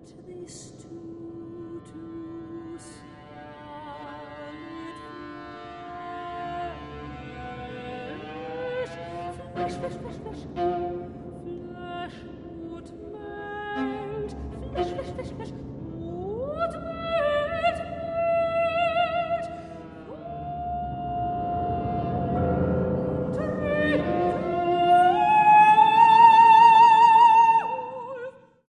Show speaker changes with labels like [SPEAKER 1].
[SPEAKER 1] this to solid flesh, flesh, flesh, flesh, flesh would melt, flesh, flesh, flesh, flesh.